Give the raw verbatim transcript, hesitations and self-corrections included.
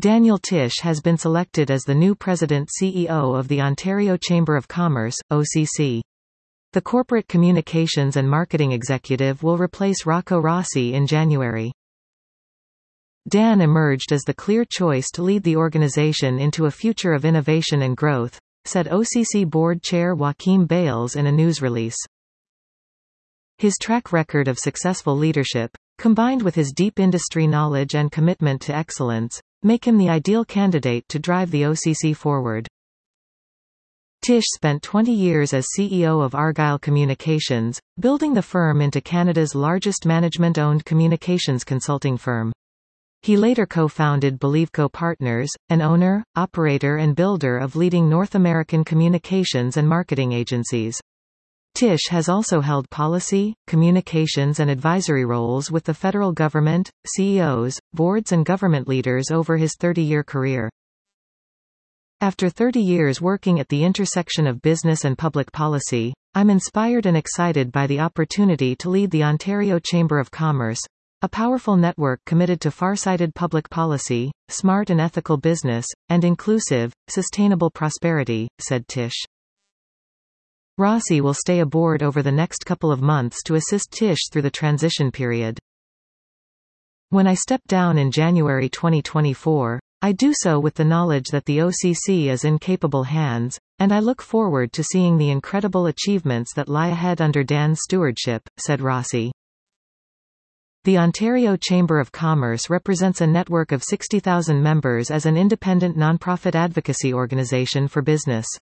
Daniel Tish has been selected as the new President-C E O of the Ontario Chamber of Commerce, O C C. The corporate communications and marketing executive will replace Rocco Rossi in January. Dan emerged as the clear choice to lead the organization into a future of innovation and growth, said O C C Board Chair Joaquim Bales in a news release. His track record of successful leadership, combined with his deep industry knowledge and commitment to excellence, make him the ideal candidate to drive the O C C forward. Tish spent twenty years as C E O of Argyle Communications, building the firm into Canada's largest management-owned communications consulting firm. He later co-founded Believeco Partners, an owner, operator and builder of leading North American communications and marketing agencies. Tish has also held policy, communications and advisory roles with the federal government, C E Os, boards and government leaders over his thirty-year career. After thirty years working at the intersection of business and public policy, I'm inspired and excited by the opportunity to lead the Ontario Chamber of Commerce, a powerful network committed to far-sighted public policy, smart and ethical business, and inclusive, sustainable prosperity, said Tish. Rossi will stay aboard over the next couple of months to assist Tish through the transition period. When I step down in January twenty twenty-four, I do so with the knowledge that the O C C is in capable hands, and I look forward to seeing the incredible achievements that lie ahead under Dan's stewardship, said Rossi. The Ontario Chamber of Commerce represents a network of sixty thousand members as an independent nonprofit advocacy organization for business.